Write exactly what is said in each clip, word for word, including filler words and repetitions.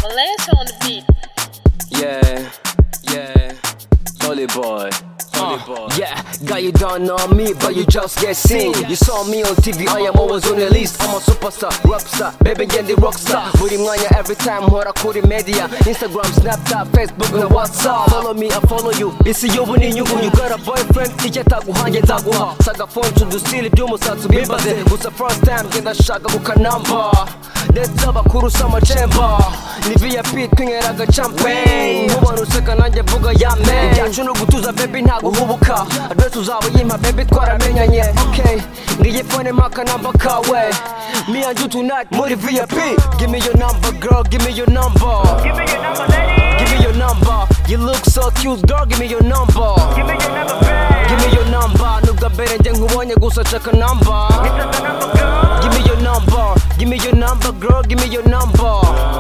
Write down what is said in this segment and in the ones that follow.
Lance on the beat. Yeah, yeah, Holy boy. Uh, yeah, guy, you don't know me, but you just get seen. You saw me on T V, I am always on the list. I'm a superstar, rap star, baby and the rock star. With him every time, what I call the media. Instagram, Snapchat, Facebook, and WhatsApp. Follow me, I follow you. It's you, when you you got a boyfriend, 이제 타고 한개 타고 와. 사가 폰 준도 스틸이 듀모사 수 빌바데. Who's the first time, get that shot, go can number. Let's have a cool summer chamber. 니 브이아이피 핑해라가 champagne. 무번 우색한 한개 부가야 man. 야 주는 구두자 baby 나고 후보카. 아드레스 우사와 이마 baby 과라 매냐니. Okay, 네 예쁜의 마카 number 카웨. Me and you tonight, 무리 브이아이피. Give me your number, girl. Give me your number. Give me your number, lady. Give me your number. You look so cute, girl. Give me your number. Give me your number, babe. Give me your number. 누가 베렌쟁 후원냐고 서착한 number. It's the number, girl. Give me your number. Give me your number, girl. Give me your number.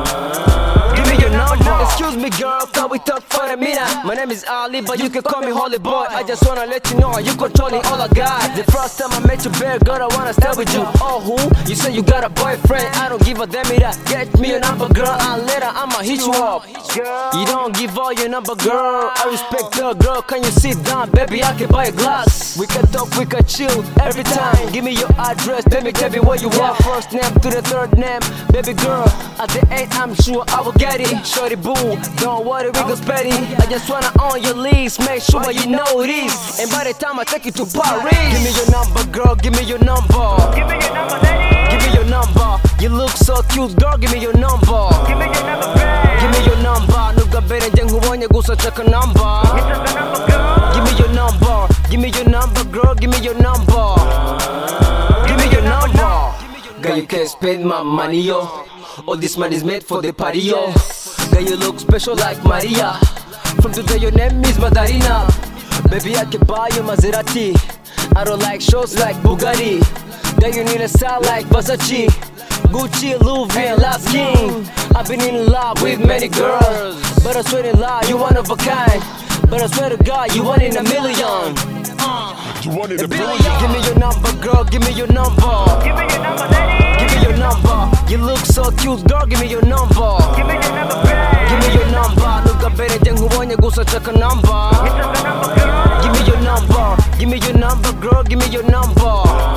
Give me your number. Excuse me, girl. Can we talk for a minute? My name is Ali, but you can call me Holy Boy. I just wanna let you know you controlling all I got. The first time I met you, babe, girl, I wanna stay with you. Oh, who? You say you got a boyfriend? I don't give a damn it. Get me your number, girl. And later I'ma hit you up. You don't give all your number, girl. I respect the girl. Can you sit down, baby? I can buy a glass. We can talk, we can chill every time. Give me your address, let me tell me where you are. First name to the third name, baby girl. At the end, I'm sure I will get it. Shorty boo, don't worry, we gon' spend it. I just wanna own your list, make sure you know this. And by the time I take you to Paris, give me your number, girl. Give me your number. Give me your number, lady. Give me your number. You look so cute, girl. Give me your number. Give me your number, babe. Give me your number. 누가 베렌쟁 후원냐고 서착한 number. It's the number, girl. Give me your number. Give me your number, girl. Give me your number. Give me your number. Girl, you can't spend my money, yo. All this money is made for the party, yo. Girl, you look special like Maria. From today, your name is Madarina. Baby, I can buy you Maserati. I don't like shows like Bugatti. Girl, you need a style like Versace, Gucci, Louis V, and Last King. I've been in love with many girls, but I swear to lie, you one of a kind. But I swear to God, you one in a million. You wanted a billion. Give me your number, girl. Give me your number. Give me your number, lady. Give me your number. You look so cute, girl. Give me your number. Give me your number, babe. Give me your number. 누가 베렌쟁 후원냐고 서착한 number. It's the number, girl. Give me your number. Give me your number, girl. Give me your number.